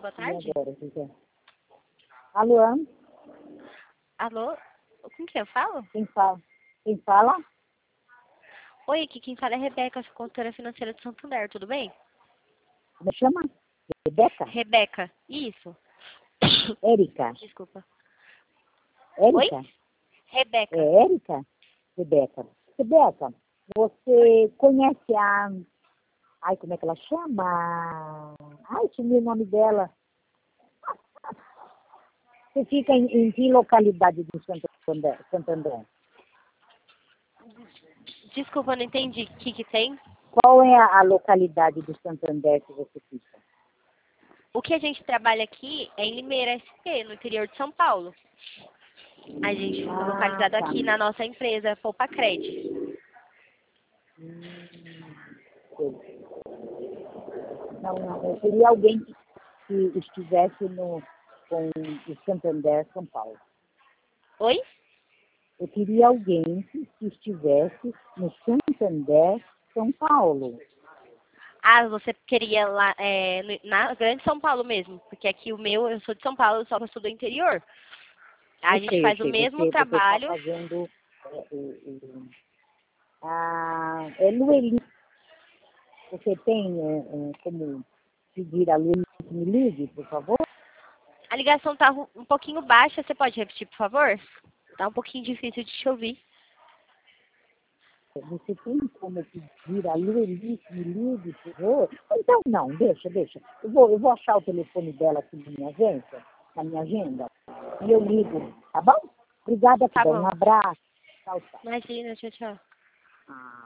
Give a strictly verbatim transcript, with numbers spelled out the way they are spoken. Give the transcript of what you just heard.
boa E tarde. agora, José? Alô? Alô? Com quem eu falo? Quem fala? Quem fala? Oi, aqui quem fala é Rebeca, consultora financeira de Santander, tudo bem? Me chama? Rebeca? Rebeca, isso. Érica? Desculpa. Oi? Érica? Rebeca. É Érica? Rebeca. Rebeca, você conhece a... Ai, como é que ela chama? Ai, sumiu o nome dela. Você fica em, em que localidade do Santander? Santander? Desculpa, eu não entendi. O que que tem? Qual é a, a localidade do Santander que você fica? O que a gente trabalha aqui é em Limeira, S P, no interior de São Paulo. A gente fica Ah, localizado tá. aqui na nossa empresa, Poupa Cred. Hum, sei. Não, não. Eu queria alguém que, que estivesse no, com o Santander São Paulo. Oi? Eu queria alguém que, que estivesse no Santander São Paulo. Ah, você queria lá é, no- na Grande São Paulo mesmo, porque aqui o meu, eu sou de São Paulo, só que eu sou do interior. A Eu gente sei, eu faz o sei. mesmo Você você está trabalho. fazendo... É, é, é, ah, é no Eli. Você tem é, é, como pedir a Luiz me ligue, por favor? A ligação tá ru- um pouquinho baixa, você pode repetir, por favor? Tá um pouquinho difícil de te ouvir. Você tem como pedir a Lueli me ligue, por favor? Então, não, deixa, deixa. Eu vou, eu vou achar o telefone dela aqui na minha agência, na minha agenda, e eu ligo, tá bom? Obrigada, Tá Fidel. Um bom. abraço. Tchau, tchau. Imagina, tchau, tchau. Ah.